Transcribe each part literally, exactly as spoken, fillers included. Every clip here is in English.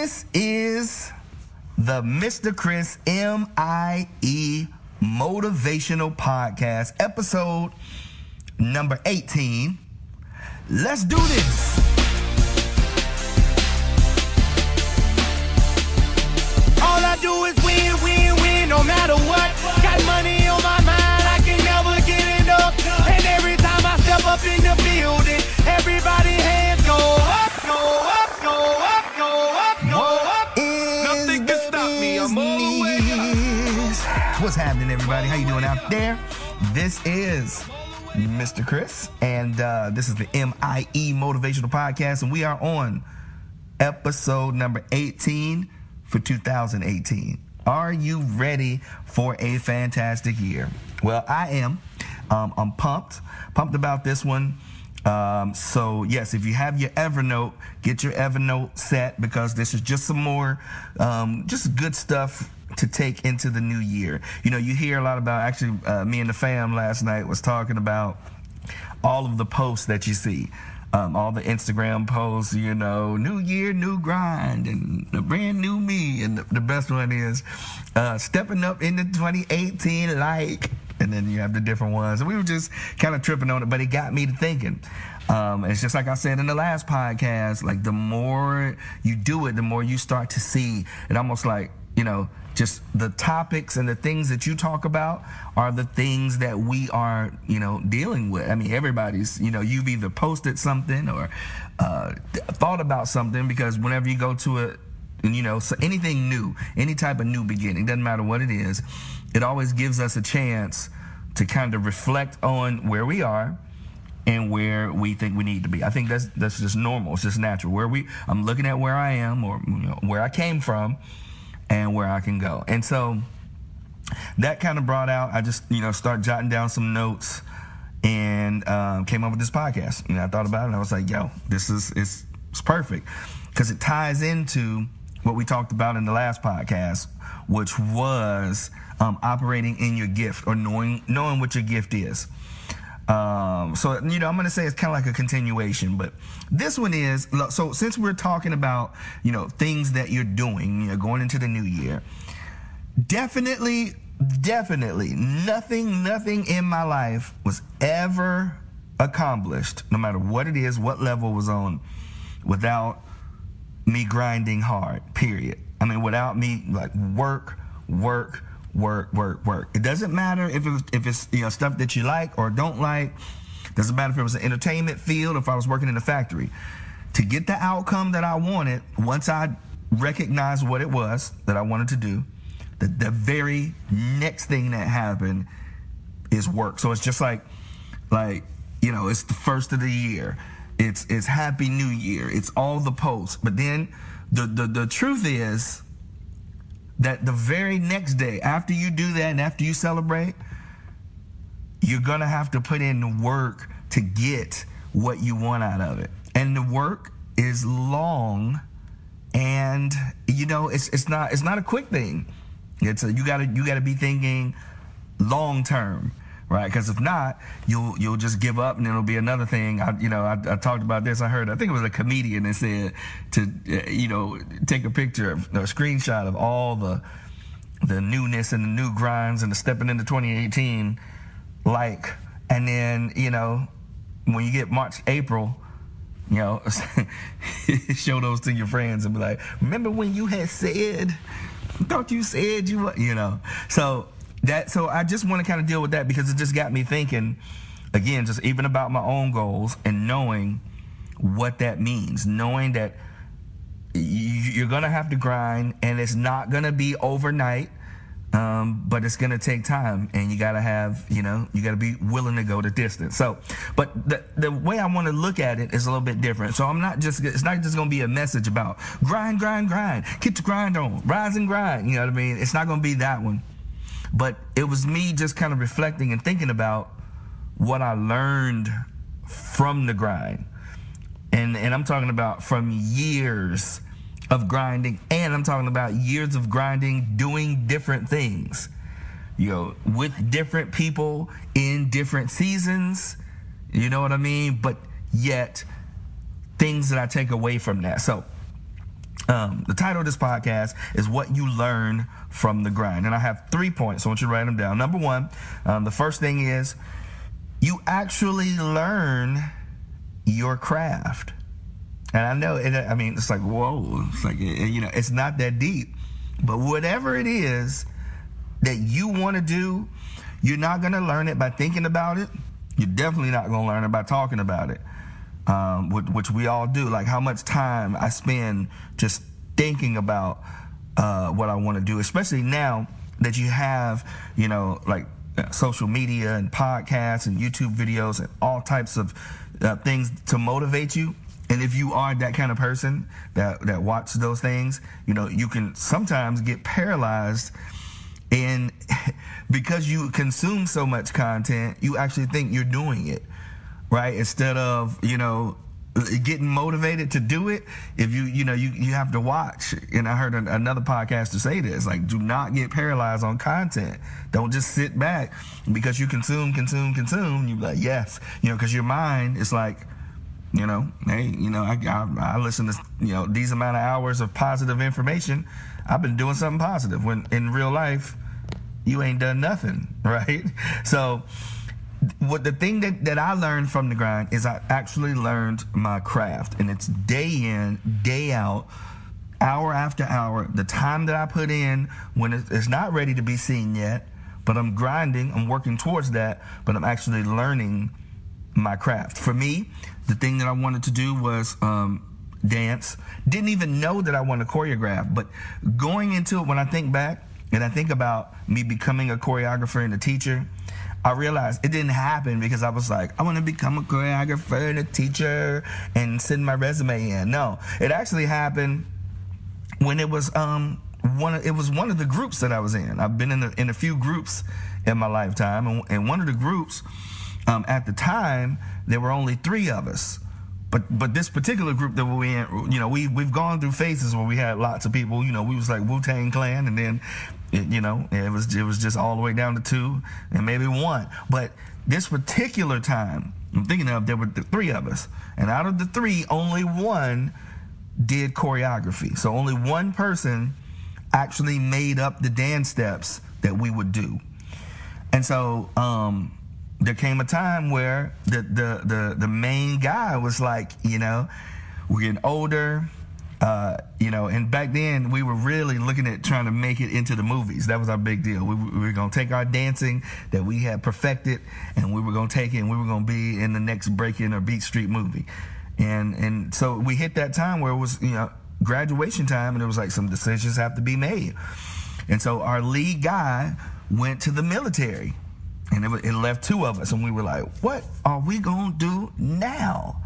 This is the Mister Chris M I E Motivational Podcast, episode number eighteen. Let's do this. All I do is win, win, win, no matter what. Got money on my mind, I can never get enough. And every time I step up in the building, everybody hands go up, go up, go up, go up, go up. Nothing can stop me, I'm all the way up. What's happening, everybody? How you doing out there? This is Mister Chris, and uh, this is the M I E Motivational Podcast, and we are on episode number eighteen for two thousand eighteen. Are you ready for a fantastic year? Well, I am. Um, I'm pumped, pumped about this one. Um, so yes, if you have your Evernote, get your Evernote set, because this is just some more, um, just good stuff to take into the new year. You know, you hear a lot about, actually, uh, me and the fam last night was talking about all of the posts that you see. Um, all the Instagram posts, you know, new year, new grind, and the brand new me. And the, the best one is uh, stepping up into twenty eighteen, like, and then you have the different ones. And we were just kind of tripping on it, but it got me to thinking. Um, it's just like I said in the last podcast, like the more you do it, the more you start to see it, almost like, you know, just the topics and the things that you talk about are the things that we are, you know, dealing with. I mean, everybody's, you know, you've either posted something or uh, thought about something, because whenever you go to a, you know, so anything new, any type of new beginning, doesn't matter what it is, it always gives us a chance to kind of reflect on where we are and where we think we need to be. I think that's that's just normal. It's just natural. Where we, I'm looking at where I am, or, you know, where I came from, and where I can go. And so that kind of brought out, I just, you know, start jotting down some notes, and um, came up with this podcast. And I thought about it, and I was like, yo, this is, it's, it's perfect, because it ties into what we talked about in the last podcast, which was um, operating in your gift, or knowing knowing what your gift is. Um, so, you know, I'm going to say it's kind of like a continuation, but this one is, so since we're talking about, you know, things that you're doing, you know, going into the new year, definitely, definitely nothing, nothing in my life was ever accomplished, no matter what it is, what level it was on, without me grinding hard, period. I mean, without me, like, work, work, work, work, work. It doesn't matter if it's, if it's, you know, stuff that you like or don't like. Doesn't matter if it was an entertainment field, or if I was working in a factory. To get the outcome that I wanted, once I recognized what it was that I wanted to do, the, the very next thing that happened is work. So it's just like, like, you know, it's the first of the year. It's it's Happy New Year. It's all the posts. But then the the, the truth is that the very next day, after you do that and after you celebrate, you're going to have to put in the work to get what you want out of it. And the work is long, and, you know, it's it's not it's not a quick thing. It's a, you got to you got to be thinking long term, right? Because if not, you'll you'll just give up, and it'll be another thing. I, you know, I, I talked about this. I heard, I think it was a comedian that said to, uh, you know, take a picture, of, a screenshot of all the the newness and the new grinds and the stepping into twenty eighteen, like, and then, you know, when you get March, April, you know, show those to your friends and be like, remember when you had said, thought you said you were, you know, so. That, so I just want to kind of deal with that, because it just got me thinking, again, just even about my own goals, and knowing what that means, knowing that you're going to have to grind, and it's not going to be overnight, um, but it's going to take time, and you got to have, you know, you got to be willing to go the distance. So, but the, the way I want to look at it is a little bit different. So I'm not just, it's not just going to be a message about grind, grind, grind, get your grind on, rise and grind, you know what I mean? It's not going to be that one. But it was me just kind of reflecting and thinking about what I learned from the grind. And and I'm talking about from years of grinding, and I'm talking about years of grinding, doing different things, you know, with different people in different seasons, you know what I mean? But yet, things that I take away from that. So Um, the title of this podcast is What You Learn from the Grind. And I have three points. I want you to write them down. Number one, um, the first thing is you actually learn your craft. And I know, it, I mean, it's like, whoa, it's like, you know, it's not that deep. But whatever it is that you want to do, you're not going to learn it by thinking about it. You're definitely not going to learn it by talking about it. Um, which, which we all do. Like how much time I spend just thinking about uh, what I want to do, especially now that you have, you know, like uh, social media and podcasts and YouTube videos and all types of uh, things to motivate you. And if you are that kind of person that, that watch those things, you know, you can sometimes get paralyzed. And because you consume so much content, you actually think you're doing it. Right, instead of, you know, getting motivated to do it, if you, you know, you, you have to watch. And I heard an, another podcaster say this, like, do not get paralyzed on content. Don't just sit back because you consume, consume, consume. You're like, yes, you know, because your mind is like, you know, hey, you know, I, I, I listen to, you know, these amount of hours of positive information. I've been doing something positive when in real life, you ain't done nothing, right? So, what the thing that, that I learned from the grind is I actually learned my craft, and it's day in, day out, hour after hour. The time that I put in when it's not ready to be seen yet, but I'm grinding, I'm working towards that, but I'm actually learning my craft. For me, the thing that I wanted to do was um, dance. Didn't even know that I wanted to choreograph, but going into it, when I think back and I think about me becoming a choreographer and a teacher, I realized it didn't happen because I was like, I want to become a choreographer and a teacher and send my resume in. No, it actually happened when it was um one of, it was one of the groups that I was in. I've been in a, in a few groups in my lifetime, and, and one of the groups um, at the time there were only three of us. But but this particular group that we in, you know, we we've gone through phases where we had lots of people. You know, we was like Wu-Tang Clan, and then it, you know it was it was just all the way down to two and maybe one. But this particular time, I'm thinking of, there were the three of us, and out of the three, only one did choreography. So only one person actually made up the dance steps that we would do. And so um, there came a time where the, the, the, the main guy was like, you know, we're getting older, uh, you know, and back then we were really looking at trying to make it into the movies. That was our big deal. We, we were going to take our dancing that we had perfected, and we were going to take it and we were going to be in the next Breakin' or Beat Street movie. And and so we hit that time where it was, you know, graduation time, and it was like some decisions have to be made. And so our lead guy went to the military, and it, it left two of us, and we were like, what are we going to do now?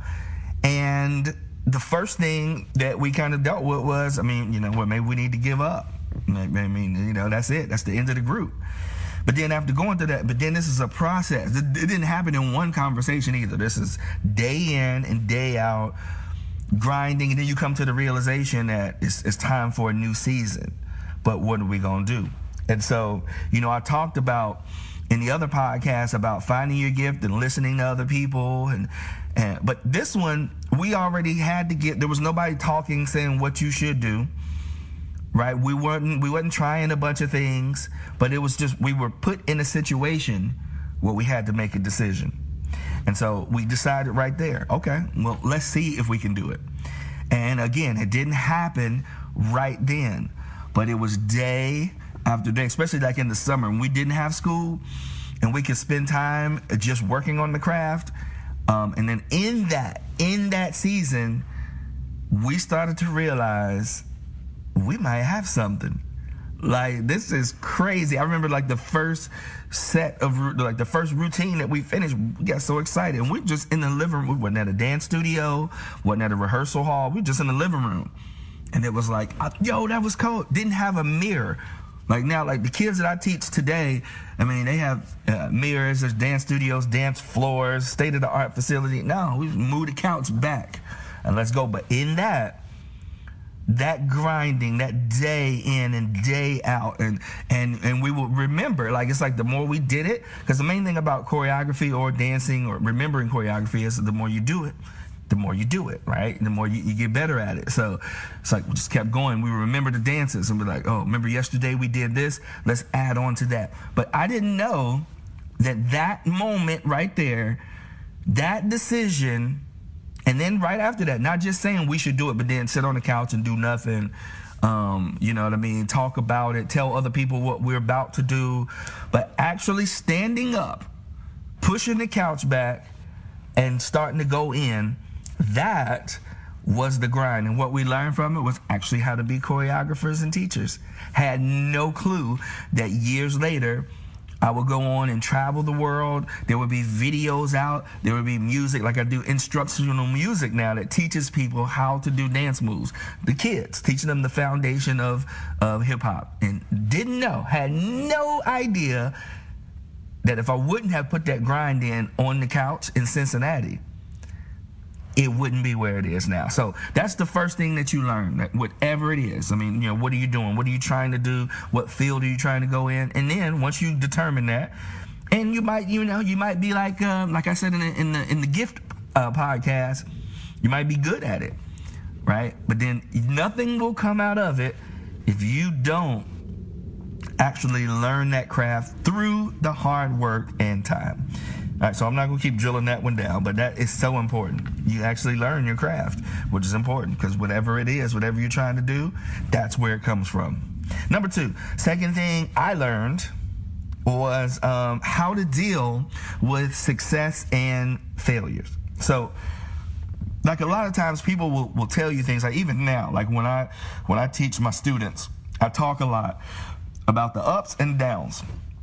And the first thing that we kind of dealt with was, I mean, you know, well, maybe we need to give up. I mean, you know, that's it. That's the end of the group. But then after going through that, but then this is a process. It, it didn't happen in one conversation either. This is day in and day out, grinding, and then you come to the realization that it's, it's time for a new season. But what are we going to do? And so, you know, I talked about in the other podcast about finding your gift and listening to other people. And, and but this one, we already had to get, there was nobody talking, saying what you should do. Right, we weren't we wasn't trying a bunch of things, but it was just we were put in a situation where we had to make a decision, and so we decided right there. Okay, well, let's see if we can do it. And again, it didn't happen right then, but it was day after day, especially like in the summer when we didn't have school, and we could spend time just working on the craft. Um, and then in that in that season, we started to realize we might have something. Like, this is crazy. I remember like the first set of, like the first routine that we finished, we got so excited. And we just in the living room, we wasn't at a dance studio, wasn't at a rehearsal hall, we were just in the living room. And it was like, yo, that was cool. Didn't have a mirror. Like now, like the kids that I teach today, I mean, they have uh, mirrors, there's dance studios, dance floors, state-of-the-art facility. No, we moved the couch back and let's go. But in that, that grinding, that day in and day out, and and and we will remember, like, it's like the more we did it, because the main thing about choreography or dancing or remembering choreography is the more you do it, the more you do it, right? The more you, you get better at it. So it's like we just kept going. We remember the dances and we're like, oh, remember yesterday we did this? Let's add on to that. But I didn't know that that moment right there, that decision, and then right after that, not just saying we should do it, but then sit on the couch and do nothing. Um, you know what I mean? Talk about it, tell other people what we're about to do, but actually standing up, pushing the couch back, and starting to go in. That was the grind, and what we learned from it was actually how to be choreographers and teachers. Had no clue that years later I would go on and travel the world. There would be videos out. There would be music, like I do instructional music now that teaches people how to do dance moves. The kids, teaching them the foundation of, of hip hop, and didn't know, had no idea that if I wouldn't have put that grind in on the couch in Cincinnati, it wouldn't be where it is now. So that's the first thing that you learn, that whatever it is. I mean, you know, what are you doing? What are you trying to do? What field are you trying to go in? And then once you determine that, and you might, you know, you might be like, um, like I said in the in the in the gift uh, podcast, you might be good at it, right? But then nothing will come out of it if you don't actually learn that craft through the hard work and time. All right, so I'm not going to keep drilling that one down, but that is so important. You actually learn your craft, which is important, because whatever it is, whatever you're trying to do, that's where it comes from. Number two, second thing I learned was um, how to deal with success and failures. So, like a lot of times people will, will tell you things, like even now, like when I when I teach my students, I talk a lot about the ups and downs.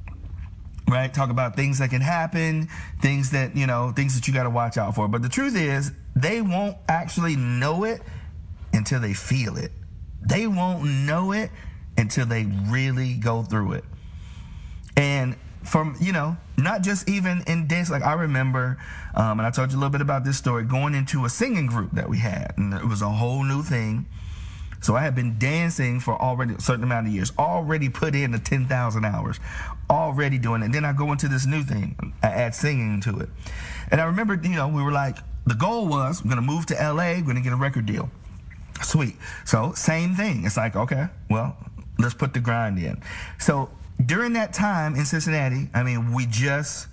Right? Talk about things that can happen, things that, you know, things that you got to watch out for. But the truth is, they won't actually know it until they feel it. They won't know it until they really go through it. And from, you know, not just even in dance, like I remember, um, and I told you a little bit about this story, going into a singing group that we had. And it was a whole new thing. So I had been dancing for already a certain amount of years, already put in the ten thousand hours, already doing it. And then I go into this new thing, I add singing to it. And I remember, you know, we were like, the goal was, I'm going to move to L A, we're going to get a record deal. Sweet. So same thing. It's like, okay, well, let's put the grind in. So during that time in Cincinnati, I mean, we just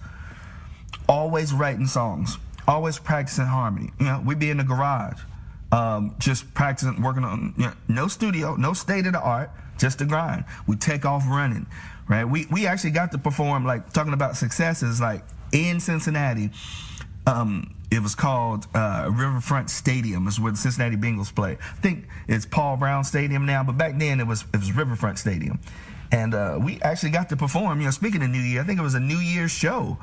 always writing songs, always practicing harmony. You know, we'd be in the garage. Um, just practicing, working on, you know, no studio, no state of the art, just the grind. We take off running, right? We we actually got to perform, like talking about successes, like in Cincinnati. Um, it was called uh, Riverfront Stadium, is where the Cincinnati Bengals play. I think it's Paul Brown Stadium now, but back then it was it was Riverfront Stadium, and uh, we actually got to perform. You know, speaking of New Year, I think it was a New Year's show.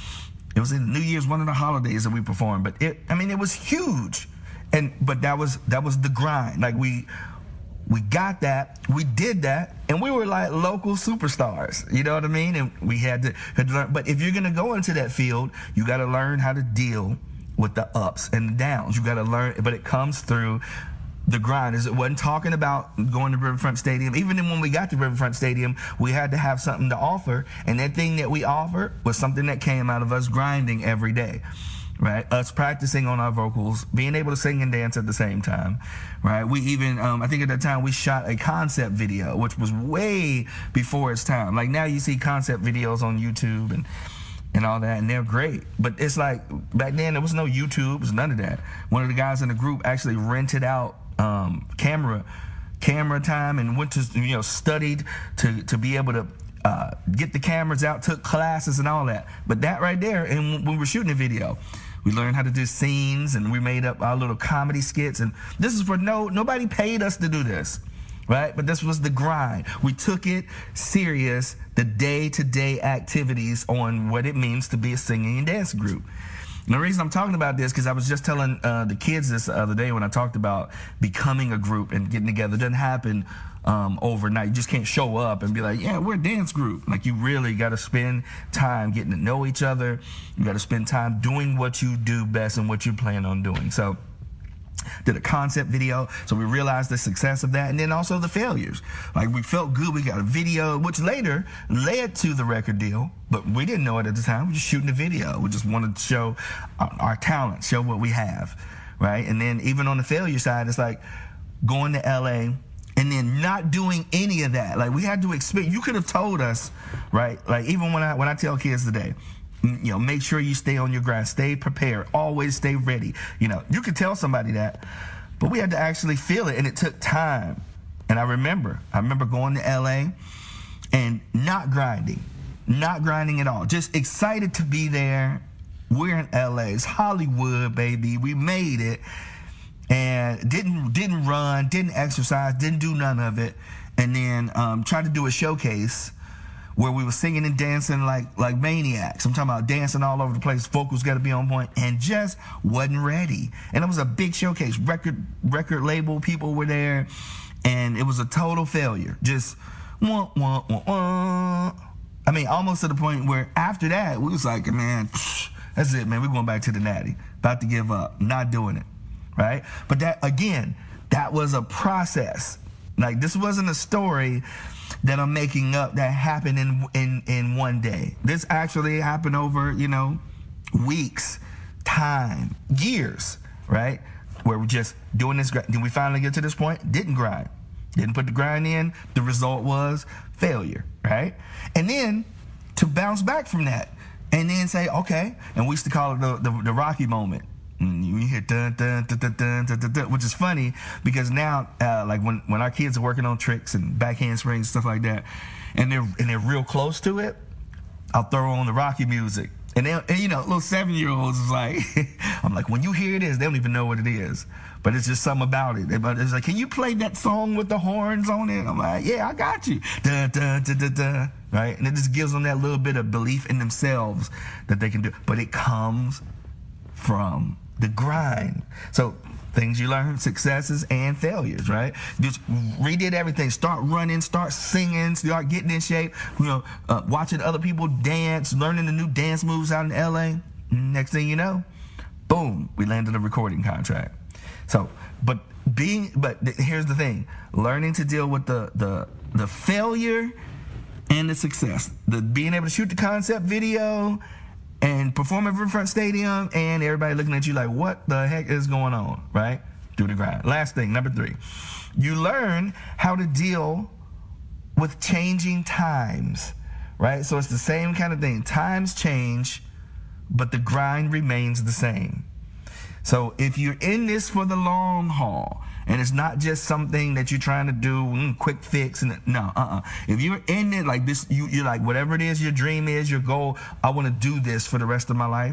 It was in New Year's, one of the holidays that we performed, but it, I mean, it was huge. And but that was that was the grind. Like we we got that, we did that, and we were like local superstars. You know what I mean? And we had to, had to learn. But if you're gonna go into that field, you got to learn how to deal with the ups and the downs. You got to learn, but it comes through the grind. Is it wasn't talking about going to Riverfront Stadium. Even when we got to Riverfront Stadium, we had to have something to offer, and that thing that we offered was something that came out of us grinding every day. Right, us practicing on our vocals, being able to sing and dance at the same time, right? We even, um, I think at that time we shot a concept video, which was way before its time. Like now you see concept videos on YouTube and and all that, and they're great. But it's like back then there was no YouTube, there was none of that. One of the guys in the group actually rented out um, camera camera time and went to, you know, studied to to be able to uh, get the cameras out, took classes and all that. But that right there, and when we were shooting a video, we learned how to do scenes, and we made up our little comedy skits. And this is for no, nobody paid us to do this, right? But this was the grind. We took it serious, the day-to-day activities on what it means to be a singing and dance group. And the reason I'm talking about this, because I was just telling uh, the kids this the other day when I talked about becoming a group and getting together. It doesn't happen um, overnight. You just can't show up and be like, yeah, we're a dance group. Like, you really got to spend time getting to know each other. You got to spend time doing what you do best and what you plan on doing. So did a concept video, so we realized the success of that, and then also the failures. Like, we felt good, we got a video, which later led to the record deal, but we didn't know it at the time. We were just shooting the video. We just wanted to show our, our talent, show what we have, right? And then even on the failure side, it's like going to L A and then not doing any of that. Like we had to expect, you could have told us, right? Like even when I when I tell kids today, you know, make sure you stay on your grind, stay prepared, always stay ready. You know, you could tell somebody that, but we had to actually feel it, and it took time. And I remember, I remember going to L A and not grinding, not grinding at all, just excited to be there. We're in L A, it's Hollywood, baby. We made it. And didn't didn't run, didn't exercise, didn't do none of it, and then um, tried to do a showcase where we were singing and dancing like like maniacs. I'm talking about dancing all over the place. Vocals got to be on point, and just wasn't ready. And it was a big showcase. Record record label people were there, and it was a total failure. Just wah, wah, wah, wah. I mean, almost to the point where after that we was like, man, psh, that's it, man. We're going back to the Natty. About to give up. Not doing it. Right? But that, again, that was a process. Like, this wasn't a story that I'm making up that happened in in, in one day. This actually happened over, you know, weeks, time, years, right? Where we're just doing this. Then we finally get to this point, didn't grind. Didn't put the grind in. The result was failure, right? And then to bounce back from that and then say, okay, and we used to call it the, the, the Rocky moment. And you hear dun dun dun dun dun dun dun dun, which is funny because now, uh, like when, when our kids are working on tricks and backhand springs and stuff like that, and they're and they're real close to it, I'll throw on the Rocky music, and they, and, you know, little seven year olds is like, I'm like, when you hear this, they don't even know what it is, but it's just something about it. But it's like, can you play that song with the horns on it? I'm like, yeah, I got you. Dun dun dun dun dun. Right, and it just gives them that little bit of belief in themselves that they can do, but it comes from the grind. So things you learn, successes and failures, right? Just redid everything. Start running, start singing, start getting in shape, you know, uh, watching other people dance, learning the new dance moves out in L A. Next thing you know, boom, we landed a recording contract. So, but being, but th- here's the thing, learning to deal with the, the, the failure and the success, the being able to shoot the concept video and perform at Riverfront Stadium, and everybody looking at you like, what the heck is going on, right? Do the grind. Last thing, number three. You learn how to deal with changing times, right? So it's the same kind of thing. Times change, but the grind remains the same. So if you're in this for the long haul, and it's not just something that you're trying to do, mm, quick fix, and no, uh-uh. If you're in it like this, you, you're like, whatever it is, your dream is, your goal, I want to do this for the rest of my life,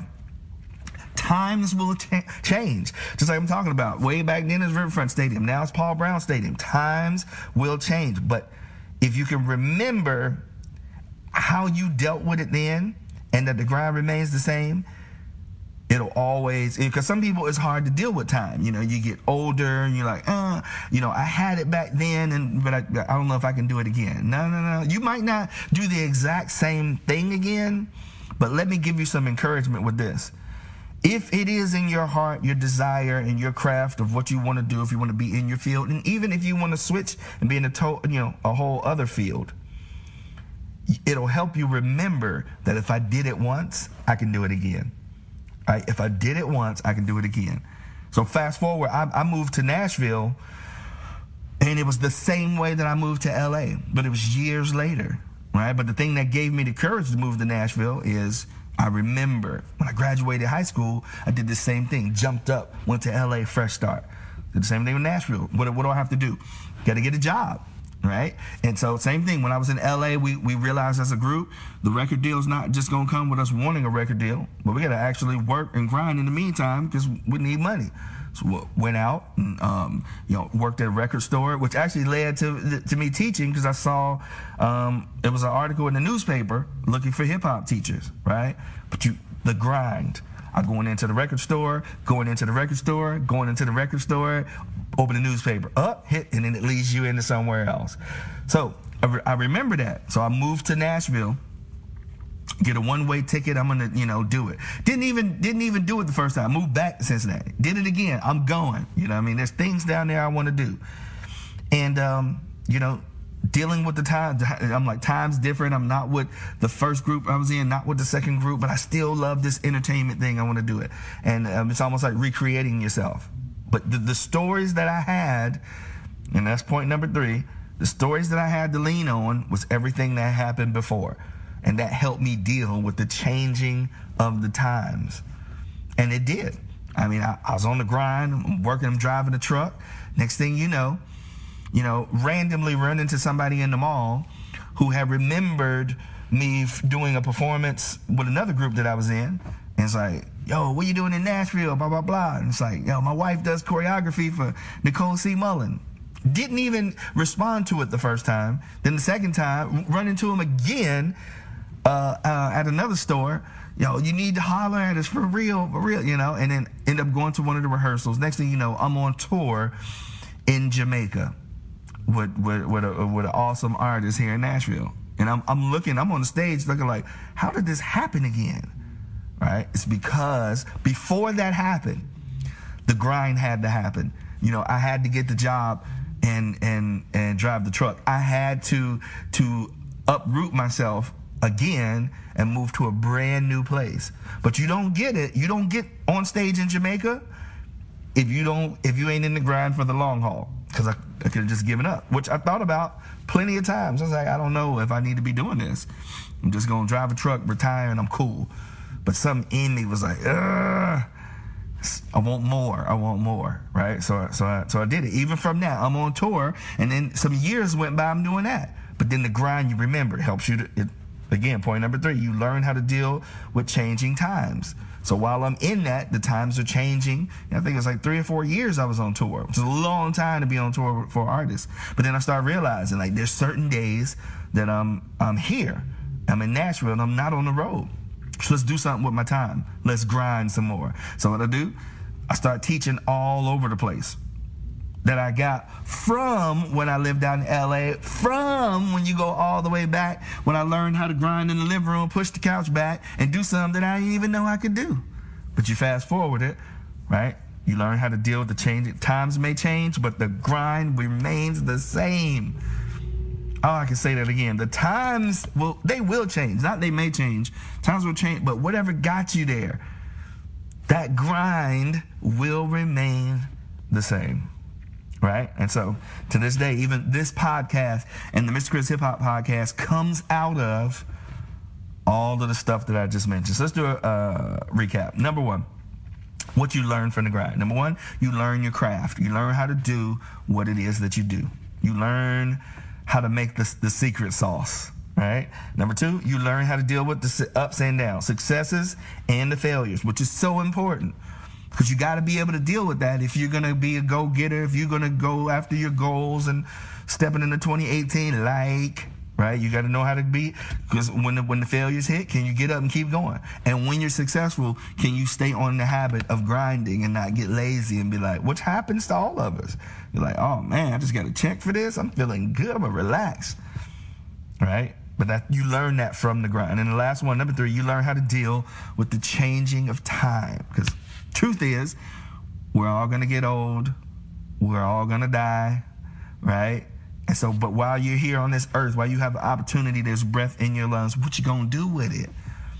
times will cha- change. Just like I'm talking about. Way back then it was Riverfront Stadium. Now it's Paul Brown Stadium. Times will change. But if you can remember how you dealt with it then, and that the grind remains the same, it'll always, because some people, it's hard to deal with time. You know, you get older and you're like, uh, you know, I had it back then, and but I, I don't know if I can do it again. No, no, no. You might not do the exact same thing again, but let me give you some encouragement with this. If it is in your heart, your desire, and your craft of what you want to do, if you want to be in your field, and even if you want to switch and be in a to- you know, a whole other field, it'll help you remember that if I did it once, I can do it again. Right? If I did it once, I can do it again. So fast forward, I, I moved to Nashville, and it was the same way that I moved to L A, but it was years later, right? But the thing that gave me the courage to move to Nashville is I remember when I graduated high school, I did the same thing, jumped up, went to L A, fresh start. Did the same thing with Nashville. What, what do I have to do? Got to get a job. Right? And so same thing, when I was in L A, we, we realized as a group, the record deal's not just going to come with us wanting a record deal, but we got to actually work and grind in the meantime because we need money. So we went out and, um, you know, worked at a record store, which actually led to to me teaching because I saw um, it was an article in the newspaper looking for hip-hop teachers, right? But you, the grind. I'm going into the record store, going into the record store, going into the record store, open the newspaper, up, hit, and then it leads you into somewhere else. So I, re- I remember that. So I moved to Nashville, get a one-way ticket. I'm gonna, you know, do it. Didn't even didn't even do it the first time. Moved back to Cincinnati. Did it again. I'm going. You know what I mean? There's things down there I want to do. And um, you know, dealing with the time. I'm like, time's different. I'm not with the first group I was in, not with the second group, but I still love this entertainment thing. I want to do it. And um, it's almost like recreating yourself. But the, the stories that I had, and that's point number three, the stories that I had to lean on was everything that happened before. And that helped me deal with the changing of the times. And it did. I mean, I, I was on the grind, I'm working, I'm driving a truck. Next thing you know, you know, randomly run into somebody in the mall who had remembered me f- doing a performance with another group that I was in. And it's like, yo, what you doing in Nashville? Blah, blah, blah. And it's like, yo, my wife does choreography for Nicole C. Mullen. Didn't even respond to it the first time. Then the second time, run into him again uh, uh, at another store. Yo, you need to holler at us for real, for real, you know. And then end up going to one of the rehearsals. Next thing you know, I'm on tour in Jamaica. With with with, a, with an awesome artist here in Nashville, and I'm I'm looking, I'm on the stage looking like, how did this happen again? Right? It's because before that happened, the grind had to happen. You know, I had to get the job and and and drive the truck. I had to to uproot myself again and move to a brand new place. But you don't get it. You don't get on stage in Jamaica if you don't if you ain't in the grind for the long haul. Because I, I could have just given up, which I thought about plenty of times. I was like, I don't know if I need to be doing this. I'm just going to drive a truck, retire, and I'm cool. But something in me was like, ugh, I want more. I want more, right? So, so, I, so I did it. Even from now, I'm on tour, and then some years went by, I'm doing that. But then the grind, you remember, it helps you to, it, again, point number three, you learn how to deal with changing times. So while I'm in that, the times are changing. I think it's like three or four years I was on tour, which is a long time to be on tour for artists. But then I started realizing, like, there's certain days that I'm I'm here. I'm in Nashville, and I'm not on the road. So let's do something with my time. Let's grind some more. So what I do, I start teaching all over the place. That I got from when I lived out in L A, from when you go all the way back, when I learned how to grind in the living room, push the couch back, and do something that I didn't even know I could do. But you fast forward it, right? You learn how to deal with the change. Times may change, but the grind remains the same. Oh, I can say that again. The times, will they will change. Not they may change. Times will change, but whatever got you there, that grind will remain the same. Right? And so to this day, even this podcast and the Mister Chris Hip Hop Podcast comes out of all of the stuff that I just mentioned. So let's do a uh, recap. Number one, what you learn from the grind. Number one, you learn your craft. You learn how to do what it is that you do. You learn how to make the, the secret sauce. Right? Number two, you learn how to deal with the ups and downs, successes and the failures, which is so important. Because you got to be able to deal with that if you're going to be a go-getter, if you're going to go after your goals and stepping into twenty eighteen like, right? You got to know how to be, because when the, when the failures hit, can you get up and keep going? And when you're successful, can you stay on the habit of grinding and not get lazy and be like, which happens to all of us. You're like, oh, man, I just got to check for this. I'm feeling good. I'm going to relax, right? But that you learn that from the grind. And the last one, number three, you learn how to deal with the changing of time. Because truth is, we're all going to get old. We're all going to die, right? And so, but while you're here on this earth, while you have the opportunity, there's breath in your lungs, what you going to do with it?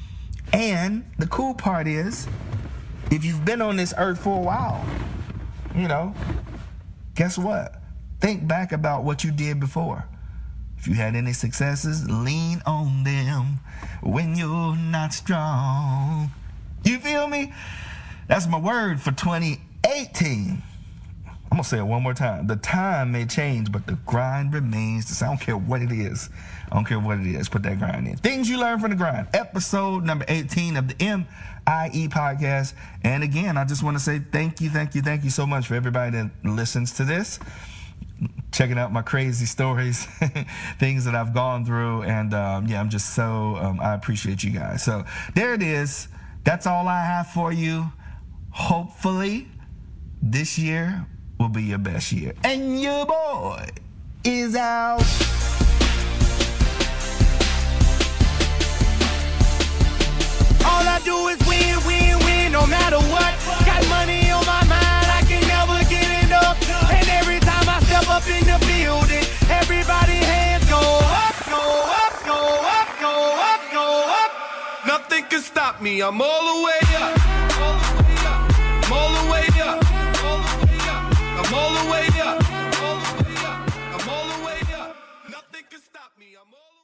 And the cool part is, if you've been on this earth for a while, you know, guess what? Think back about what you did before. If you had any successes, lean on them when you're not strong. You feel me? That's my word for twenty eighteen. I'm going to say it one more time. The time may change, but the grind remains the same. I don't care what it is. I don't care what it is. Put that grind in. Things you learn from the grind. Episode number eighteen of the M I E podcast. And again, I just want to say thank you, thank you, thank you so much for everybody that listens to this. Checking out my crazy stories, things that I've gone through. And um, yeah, I'm just so, um, I appreciate you guys. So there it is. That's all I have for you. Hopefully, this year will be your best year. And your boy is out. All I do is win, win, win, no matter what. Got money on my mind, I can never get enough. And every time I step up in the building, everybody hands me. I'm all the way up. All the way up. I'm all the way up. All the way up. I'm all the way up. All the way up. I'm all the way up. Nothing can stop me. I'm all the way up.